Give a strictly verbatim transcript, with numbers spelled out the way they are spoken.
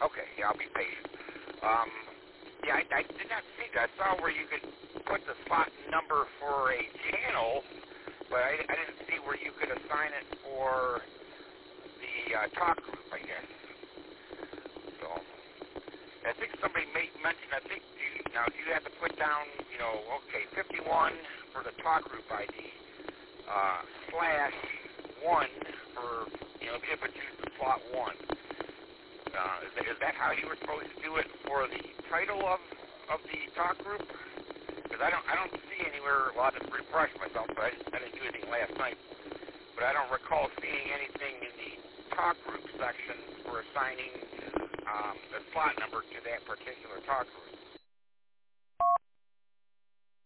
Okay, yeah, I'll be patient. Um, yeah, I, I did not see that. I saw where you could put the slot number for a channel, but I, I didn't see where you could assign it for the uh, talk group, I guess. So, I think somebody made mention, I think, you, now you have to put down, you know, okay, fifty-one for the talk group I D, uh, slash one for, you know, if you would choose the slot one. Uh, is, that, is that how you were supposed to do it for the title of, of the talk group? Because I don't, I don't see anywhere, well, I didn't refresh myself, but I didn't, I didn't do anything last night. But I don't recall seeing anything in the talk group section for assigning um, the slot number to that particular talk group.